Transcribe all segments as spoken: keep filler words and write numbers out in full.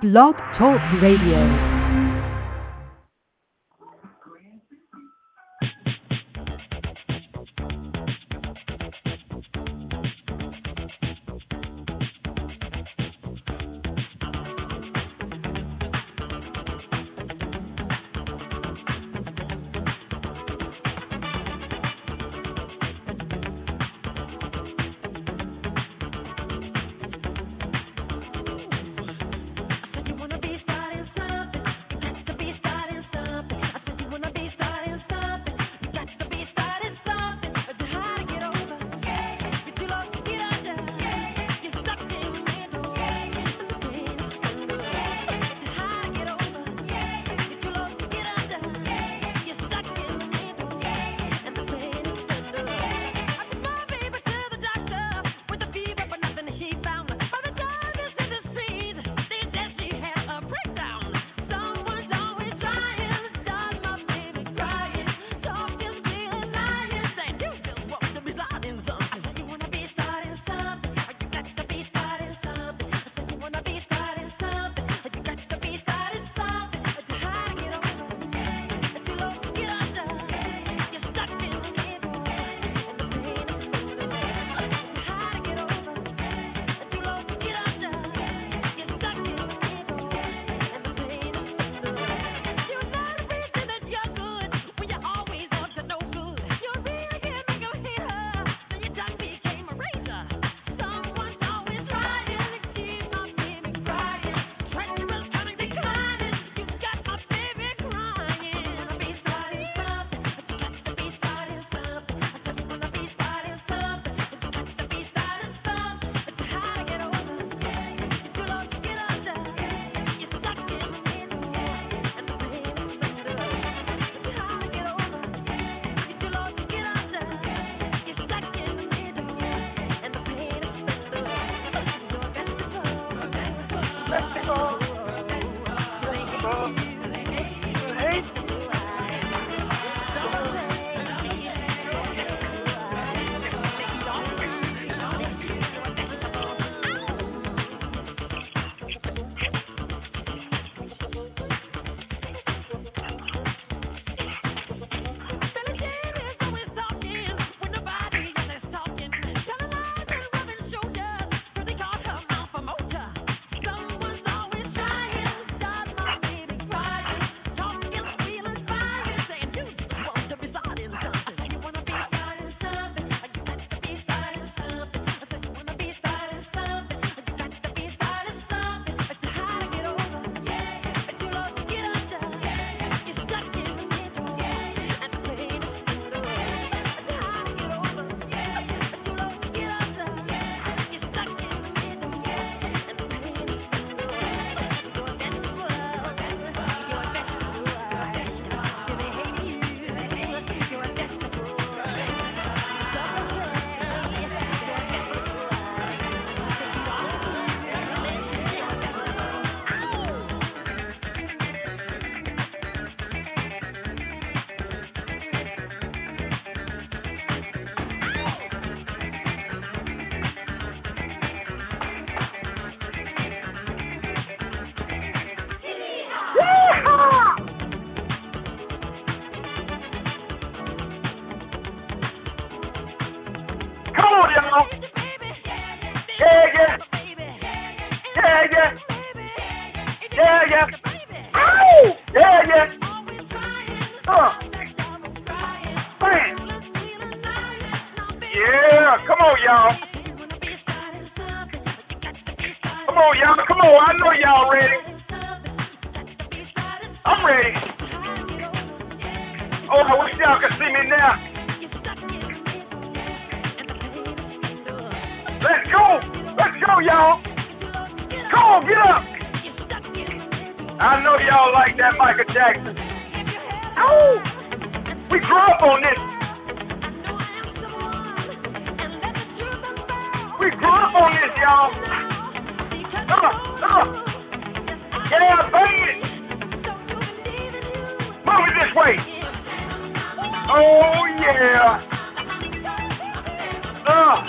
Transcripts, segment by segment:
Blog Talk Radio.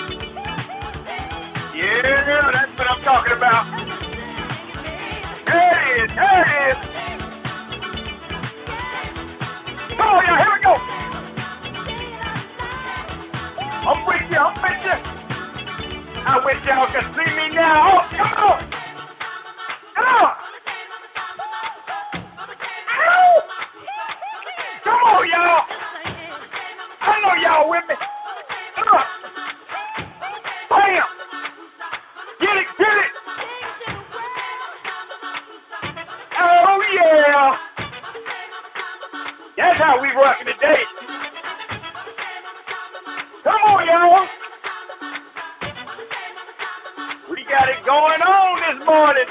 Yeah, There it is. Come on, y'all. Here we go. I'm with you. I'm with you. I wish y'all could see me now. Oh, come on. Come on. Ow. Come on, y'all. I know y'all with me. Come on. Bam. Get it, get it. Oh, yeah. That's how we rockin' today. Come on, y'all. We got it going on this morning.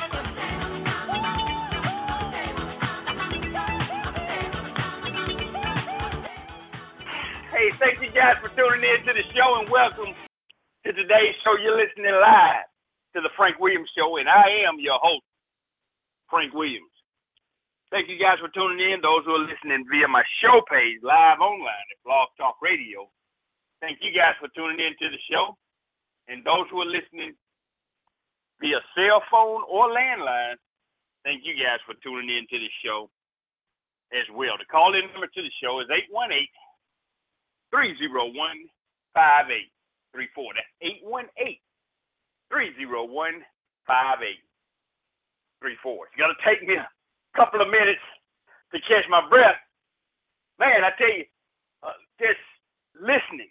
Hey, thank you guys for tuning in to the show and welcome to today's show. You're listening live to the Frank Williams Show, and I am your host, Frank Williams. Thank you guys for tuning in. Those who are listening via my show page live online at Blog Talk Radio, thank you guys for tuning in to the show. And those who are listening via cell phone or landline, thank you guys for tuning in to the show as well. The call-in number to the show is eight one eight, three oh one, five eight three four. That's eight one eight, three oh one, five eight three four. It's going to take me a couple of minutes to catch my breath. Man, I tell you, uh, just listening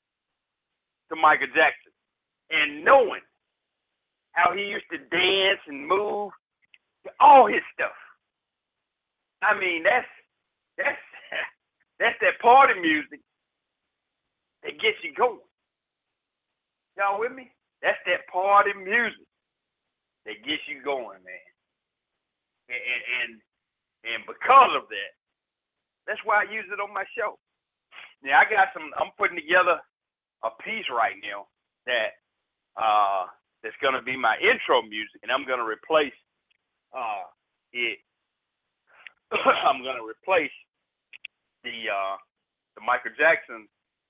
to Michael Jackson and knowing how he used to dance and move, all his stuff. I mean, that's that's that's that party music that gets you going. Y'all with me? That's that party music that gets you going, man. And and and because of that, that's why I use it on my show. Now I got some. I'm putting together a piece right now that uh that's gonna be my intro music, and I'm gonna replace uh it. I'm gonna replace the uh the Michael Jackson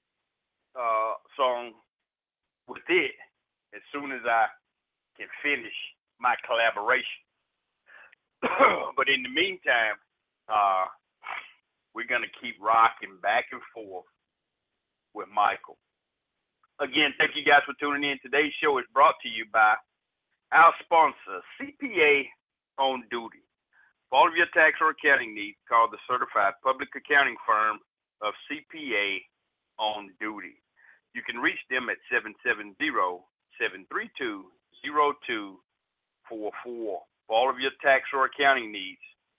uh song with it as soon as I can finish my collaboration. But in the meantime, uh, we're going to keep rocking back and forth with Michael. Again, thank you guys for tuning in. Today's show is brought to you by our sponsor, C P A On Duty. For all of your tax or accounting needs, call the certified public accounting firm of C P A On Duty. You can reach them at seven seven zero, seven three two, zero two four four. For all of your tax or accounting needs,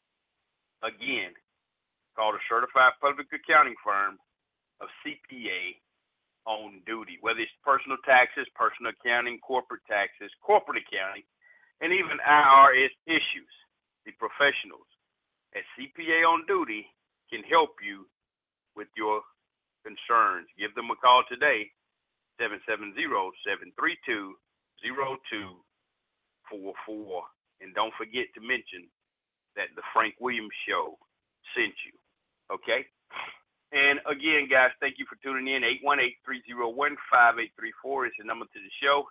again, call the certified public accounting firm of C P A On Duty. Whether it's personal taxes, personal accounting, corporate taxes, corporate accounting, and even I R S issues, the professionals at C P A On Duty can help you with your concerns. Give them a call today, seven seven zero, seven three two, zero two four four. And don't forget to mention that the Frank Williams Show sent you. Okay? And again, guys, thank you for tuning in. eight one eight, three oh one, five eight three four is the number to the show.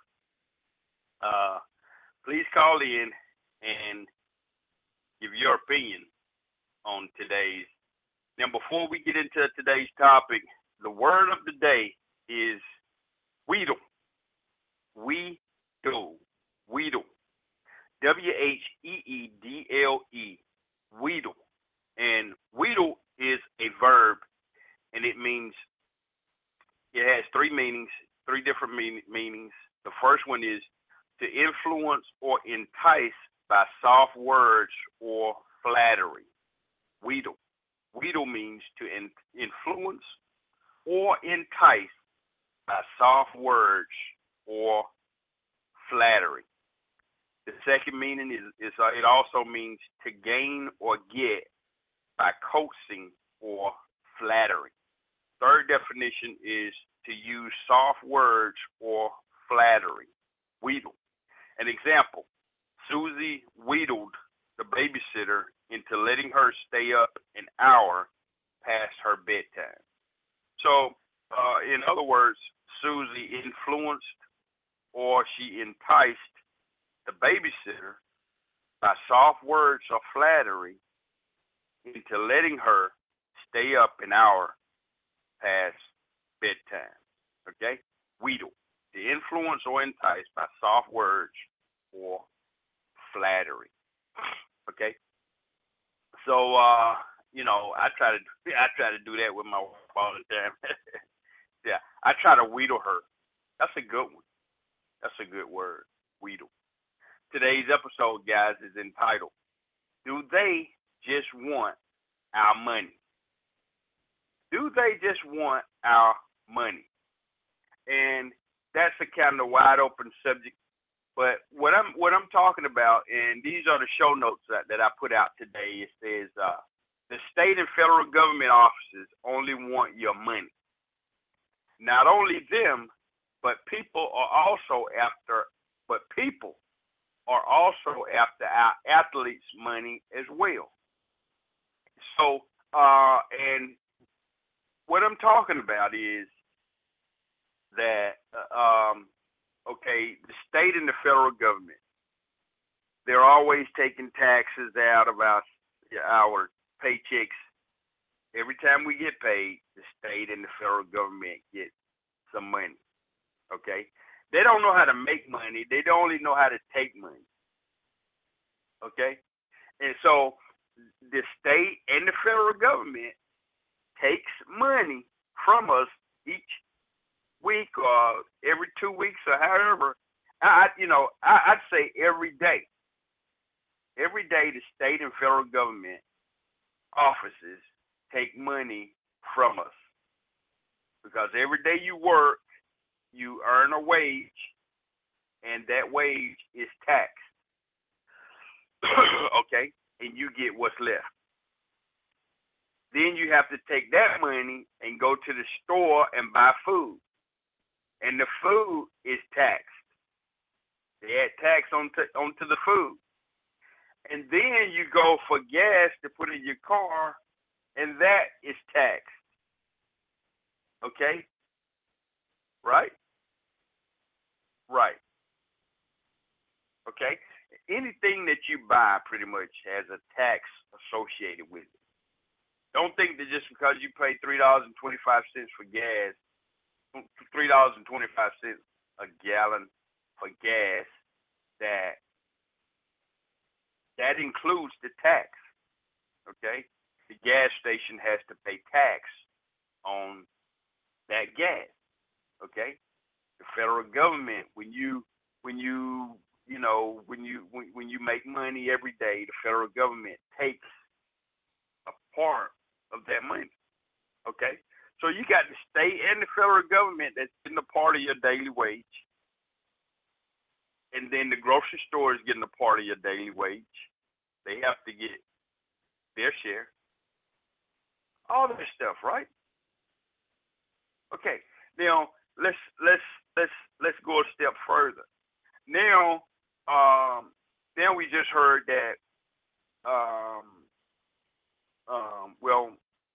Uh, please call in and give your opinion on today's. Now, before we get into today's topic, the word of the day is wheedle. Wheedle. Wheedle. W H E E D L E. Wheedle. And wheedle is a verb, and it means, it has three meanings, three different mean, meanings. The first one is to influence or entice by soft words or flattery. Wheedle. Wheedle means to in, influence or entice by soft words or flattery. The second meaning is, is uh, it also means to gain or get by coaxing or flattery. Third definition is to use soft words or flattery. Wheedle. An example, Susie wheedled the babysitter into letting her stay up an hour past her bedtime. So, uh, in other words, Susie influenced or she enticed the babysitter by soft words or flattery into letting her stay up an hour past bedtime. Okay? Wheedle. To influence or entice by soft words or flattery. Okay? So, uh, you know, I try to I try to do that with my wife all the time. Yeah, I try to wheedle her. That's a good one. That's a good word, wheedle. Today's episode, guys, is entitled, Do They Just Want Our Money? Do they just want our money? And that's a kind of wide open subject. But what I'm what I'm talking about, and these are the show notes that, that I put out today. It says uh, the state and federal government offices only want your money. Not only them, but people are also after. But people are also after our athletes' money as well. So, uh, and what I'm talking about is that, uh, um, okay, the state and the federal government, they're always taking taxes out of our, our paychecks. Every time we get paid, the state and the federal government get some money, okay? They don't know how to make money. They don't only know how to take money, okay? And so the state and the federal government takes money from us each week or every two weeks or however. I, you know, I, I'd say every day. Every day the state and federal government offices take money from us. Because every day you work, you earn a wage, and that wage is taxed. Okay? And you get what's left. Then you have to take that money and go to the store and buy food. And the food is taxed. They add tax onto, onto the food. And then you go for gas to put in your car, and that is taxed. Okay? Right? Right. Okay? Anything that you buy pretty much has a tax associated with it. Don't think that just because you pay three dollars and twenty-five cents for gas, three dollars and twenty-five cents a gallon for gas, that that includes the tax. Okay? The gas station has to pay tax on that gas. Okay? The federal government, when you when you you know when you when, when you make money every day, the federal government takes a part of that money. Okay? So you got the state and the federal government that's getting a part of your daily wage. And then the grocery store is getting a part of your daily wage. They have to get their share. All this stuff, right? Okay. Now let's let's let's let's go a step further. Now, um, now we just heard that um um well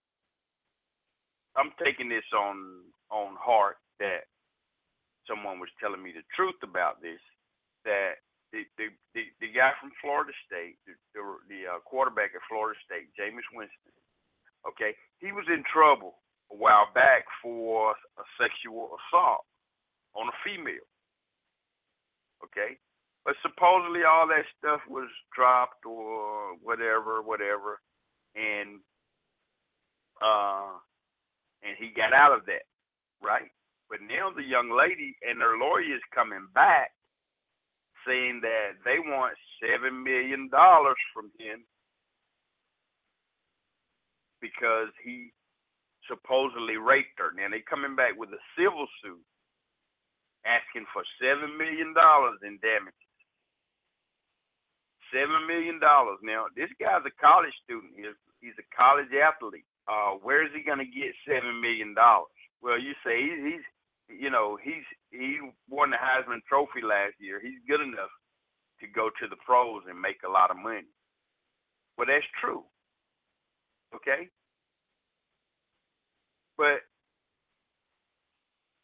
I'm taking this on on heart that someone was telling me the truth about this, that the the, the, the guy from Florida State, the the, the uh, quarterback at Florida State, Jameis Winston, okay, he was in trouble a while back for a sexual assault on a female, okay? But supposedly all that stuff was dropped or whatever, whatever, and uh, and he got out of that, right? But now the young lady and her lawyer is coming back saying that they want seven million dollars from him because he supposedly raped her. Now they coming back with a civil suit asking for seven million dollars in damages. Seven million dollars. Now this guy's a college student. He's he's a college athlete. Uh, where is he going to get seven million dollars? Well, you say he's, he's, you know, he's he won the Heisman Trophy last year. He's good enough to go to the pros and make a lot of money. Well, that's true. Okay, but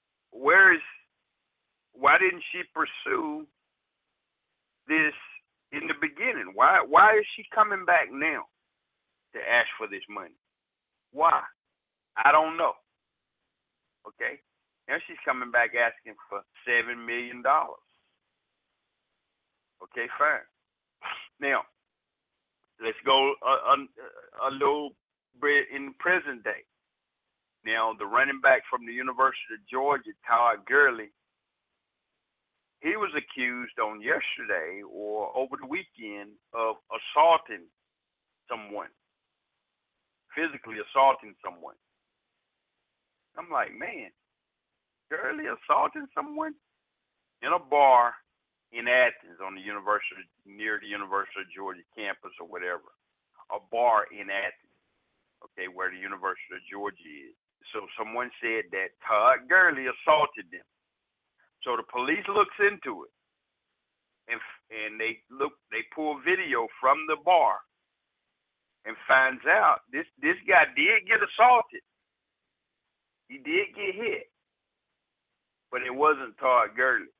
where is? Why didn't she pursue this in the beginning? Why why is she coming back now to ask for this money? Why? I don't know. Okay? Now she's coming back asking for seven million dollars. Okay, fine. Now, let's go a, a, a little bit in present day. Now, the running back from the University of Georgia, Todd Gurley, he was accused on yesterday or over the weekend of assaulting someone, physically assaulting someone. I'm like, man, Gurley assaulting someone in a bar in Athens on the university, near the University of Georgia campus or whatever, a bar in Athens, okay, where the University of Georgia is. So someone said that Todd Gurley assaulted them. So the police looks into it, and and they look, they pull video from the bar, and finds out this this guy did get assaulted. He did get hit, but it wasn't Todd Gurley.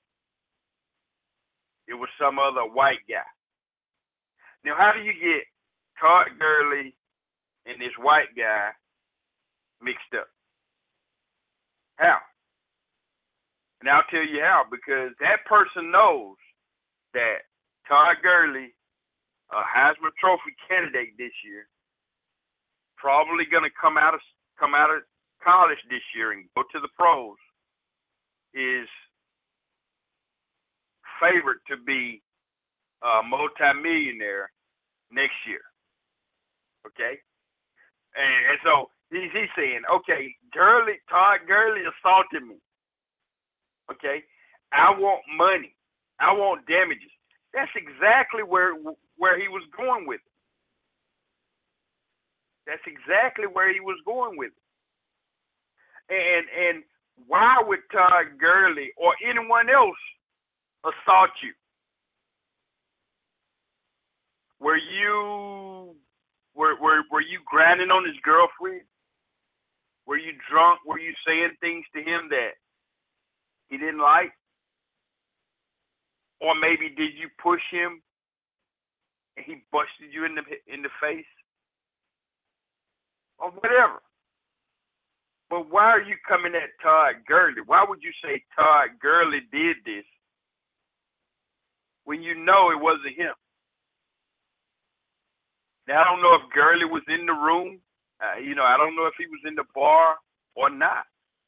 It was some other white guy. Now, how do you get Todd Gurley and this white guy mixed up? How? And I'll tell you how, because that person knows that Todd Gurley, a Heisman Trophy candidate this year, probably going to come out of come out of college this year and go to the pros, is favored to be a multimillionaire next year. Okay? And, and so he's, he's saying, okay, Gurley, Todd Gurley assaulted me. Okay? I want money. I want damages. That's exactly where where he was going with it. That's exactly where he was going with it. And and why would Todd Gurley or anyone else assault you? Were you were were were you grinding on his girlfriend? Were you drunk? Were you saying things to him that he didn't like? Or maybe did you push him and he busted you in the in the face? Or whatever. But why are you coming at Todd Gurley? Why would you say Todd Gurley did this when you know it wasn't him? Now, I don't know if Gurley was in the room. Uh, you know, I don't know if he was in the bar or not.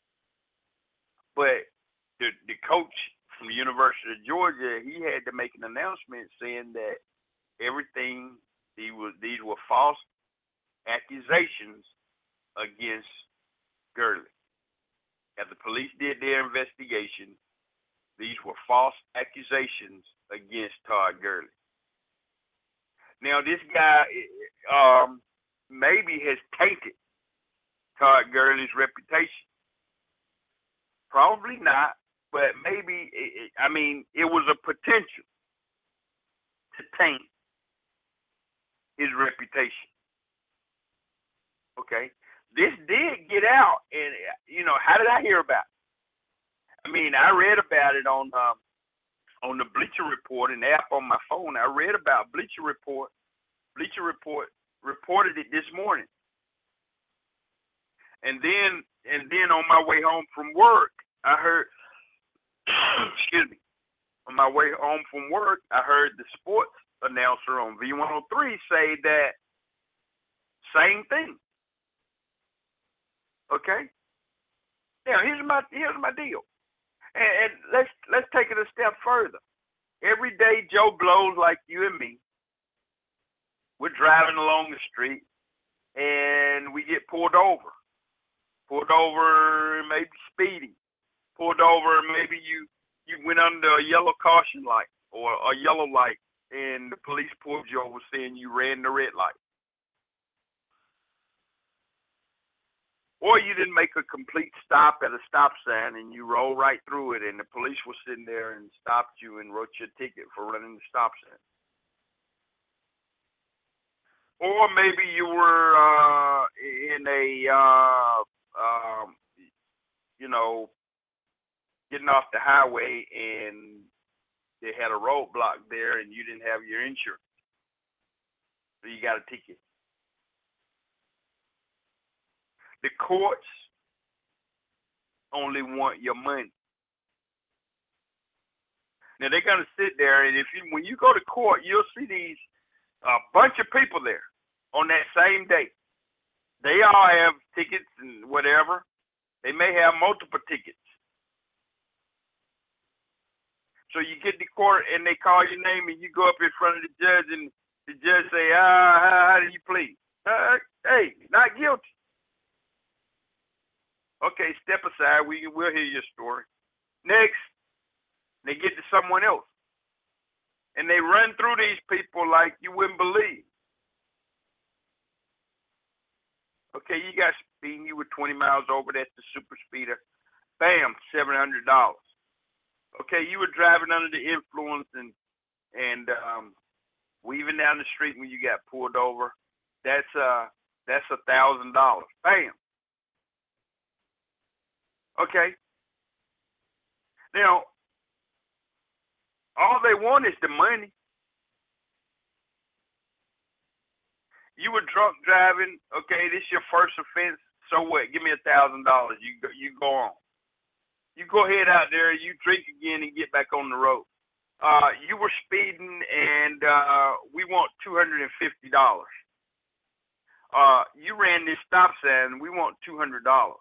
But the the coach from the University of Georgia, he had to make an announcement saying that everything, he was, these were false accusations against Gurley. As the police did their investigation, these were false accusations against Todd Gurley. Now, this guy um, maybe has tainted Todd Gurley's reputation. Probably not, but maybe, I mean, it was a potential to taint his reputation. Okay? This did get out, and, you know, how did I hear about it? I mean, I read about it on um, on the Bleacher Report, an app on my phone. I read about Bleacher Report. Bleacher Report reported it this morning. And then, and then on my way home from work, I heard, excuse me, on my way home from work, I heard the sports announcer on V one oh three say that same thing. Okay? Now, here's my here's my deal. And, and let's let's take it a step further. Everyday Joe Blows like you and me, we're driving along the street and we get pulled over. Pulled over, maybe speeding. Pulled over, maybe you, you went under a yellow caution light or a yellow light and the police pulled you over saying you ran the red light. Or you didn't make a complete stop at a stop sign and you rolled right through it and the police were sitting there and stopped you and wrote you a ticket for running the stop sign. Or maybe you were uh, in a, uh, um, you know, getting off the highway and they had a roadblock there and you didn't have your insurance. So you got a ticket. The courts only want your money. Now they're gonna sit there, and if you when you go to court, you'll see these a uh, bunch of people there on that same day. They all have tickets and whatever. They may have multiple tickets. So you get to court and they call your name and you go up in front of the judge and the judge say, ah, how, how do you plead? Uh, hey, not guilty. Okay, step aside. We, we'll hear your story. Next, they get to someone else. And they run through these people like you wouldn't believe. Okay, you got speeding. You were twenty miles over. That's the super speeder. Bam, seven hundred dollars. Okay, you were driving under the influence and and um, weaving down the street when you got pulled over. That's uh that's a thousand dollars. Bam. Okay. Now, all they want is the money. You were drunk driving. Okay, this is your first offense. So what? Give me a thousand dollars. You go, you go on. You go ahead out there. You drink again and get back on the road. Uh, you were speeding, and uh, we want two hundred and fifty dollars. Uh, you ran this stop sign. We want two hundred dollars.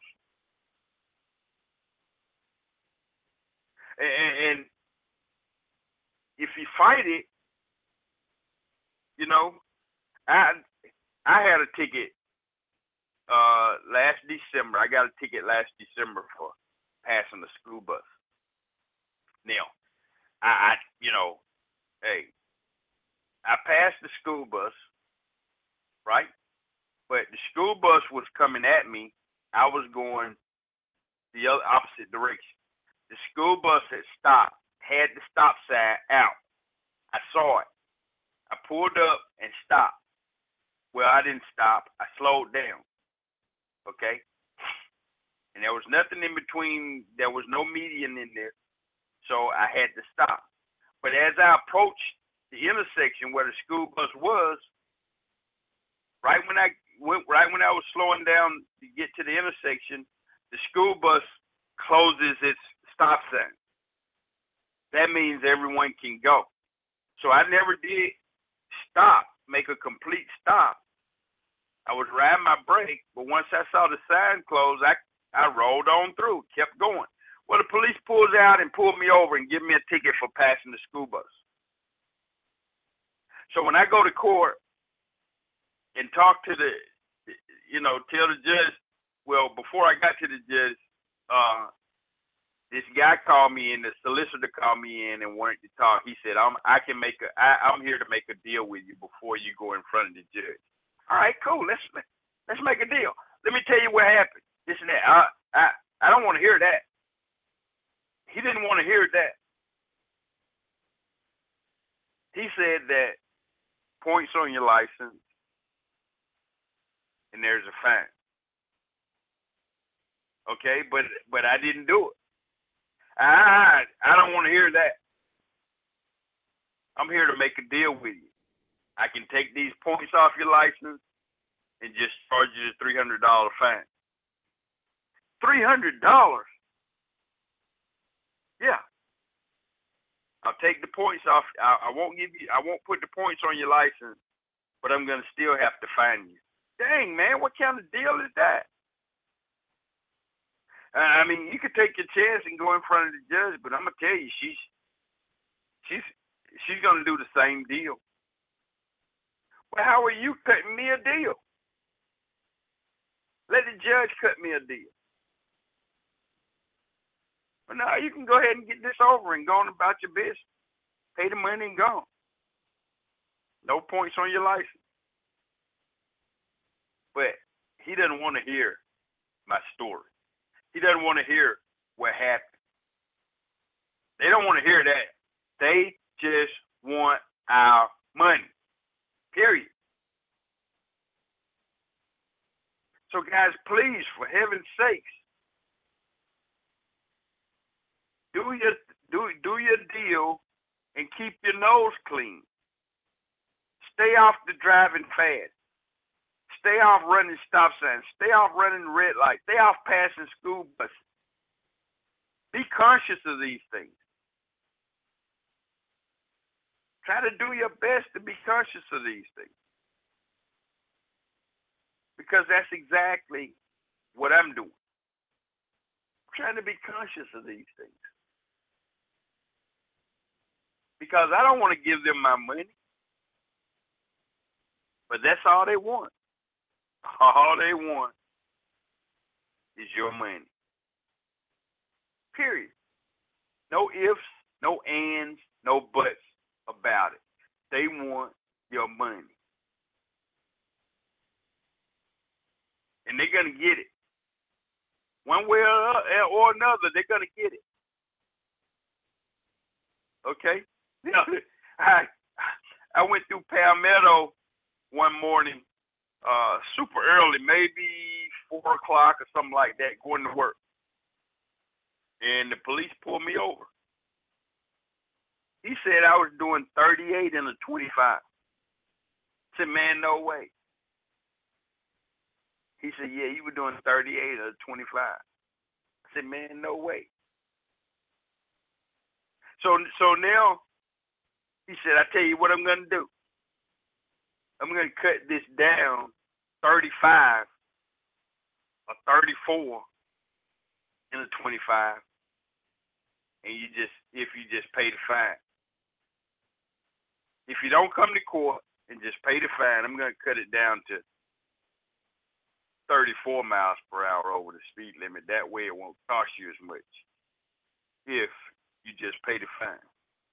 And, and if you fight it, you know, I I had a ticket uh, last December. I got a ticket last December for passing the school bus. Now, I, I you know, hey, I passed the school bus, right? But the school bus was coming at me. I was going the other opposite direction. The school bus had stopped, had the stop sign out. I saw it. I pulled up and stopped. Well, I didn't stop. I slowed down. Okay? And there was nothing in between. There was no median in there. So I had to stop. But as I approached the intersection where the school bus was, right when I went, right when I was slowing down to get to the intersection, the school bus closes its stop sign. That means everyone can go. So I never did stop, make a complete stop. I was riding my brake, but once I saw the sign close, I I rolled on through, kept going. Well, the police pulls out and pulled me over and give me a ticket for passing the school bus. So when I go to court and talk to the, you know, tell the judge, well, before I got to the judge, uh, this guy called me in, the solicitor called me in and wanted to talk. He said, I'm I can make a I, I'm here to make a deal with you before you go in front of the judge. All right, cool. Let's let's make a deal. Let me tell you what happened. This and that. I I, I don't want to hear that. He didn't want to hear that. He said that points on your license and there's a fine. Okay, but but I didn't do it. I I don't want to hear that. I'm here to make a deal with you. I can take these points off your license and just charge you a three hundred dollar fine. Three hundred dollars? Yeah. I'll take the points off. I, I won't give you. I won't put the points on your license, but I'm gonna still have to fine you. Dang, man, what kind of deal is that? I mean, you could take your chance and go in front of the judge, but I'm gonna tell you, she's she's she's gonna do the same deal. Well, how are you cutting me a deal? Let the judge cut me a deal. Well, no, you can go ahead and get this over and go on about your business. Pay the money and go. No points on your license. But he doesn't want to hear my story. He doesn't want to hear what happened. They don't want to hear that. They just want our money. Period. So, guys, please, for heaven's sakes, do your do do your deal and keep your nose clean. Stay off the driving fast. Stay off running stop signs. Stay off running red lights. Stay off passing school buses. Be conscious of these things. Try to do your best to be conscious of these things. Because that's exactly what I'm doing. I'm trying to be conscious of these things. Because I don't want to give them my money. But that's all they want. All they want is your money. Period. No ifs, no ands, no buts about it. They want your money. And they're going to get it. One way or another, they're going to get it. Okay? Now, I, I went through Palmetto one morning, uh, super early, maybe four o'clock or something like that, going to work. And the police pulled me over. He said I was doing thirty-eight and a twenty-five. I said, man, no way. He said, yeah, you were doing thirty-eight or twenty-five. I said, man, no way. So, so now, he said, I tell you what I'm going to do. I'm going to cut this down thirty-five or thirty-four and a twenty-five. And you just, if you just pay the fine. If you don't come to court and just pay the fine, I'm going to cut it down to thirty-four miles per hour over the speed limit. That way it won't cost you as much if you just pay the fine.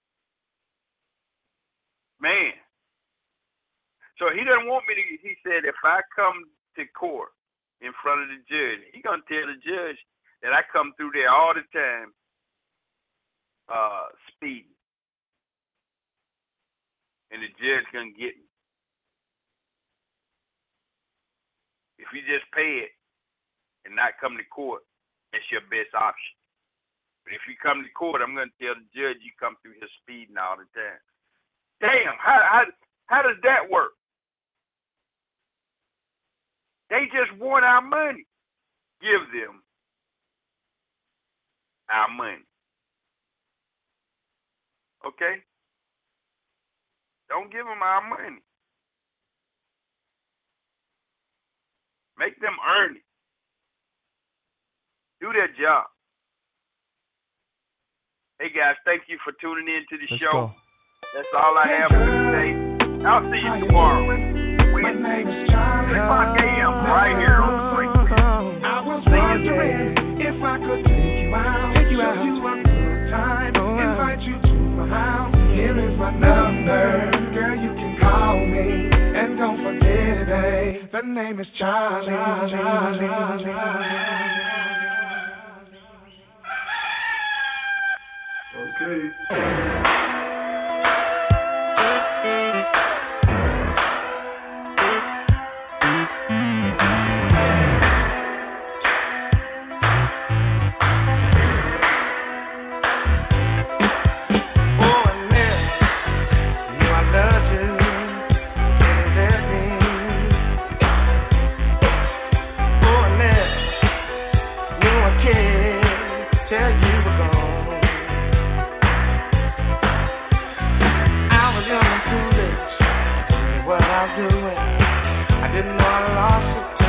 Man. So he doesn't want me to, he said, if I come to court in front of the judge, he going to tell the judge that I come through there all the time uh, speeding. And the judge going to get me. If you just pay it and not come to court, that's your best option. But if you come to court, I'm going to tell the judge you come through here speeding all the time. Damn, how, how, how does that work? They just want our money. Give them our money. Okay? Don't give them our money. Make them earn it. Do their job. Hey guys, thank you for tuning in to the Let's show. go. That's all I have for today. I'll see you tomorrow. Wednesday, six o'clock a.m. right here on the Freak Wheels. I was wondering if I could take you out, take you out, show you a good time, oh, invite you to my house. Here is my number, girl, you can call me, and don't forget it, babe. The name is Charlie. Charlie, Charlie, Charlie. Okay. I didn't know I lost it.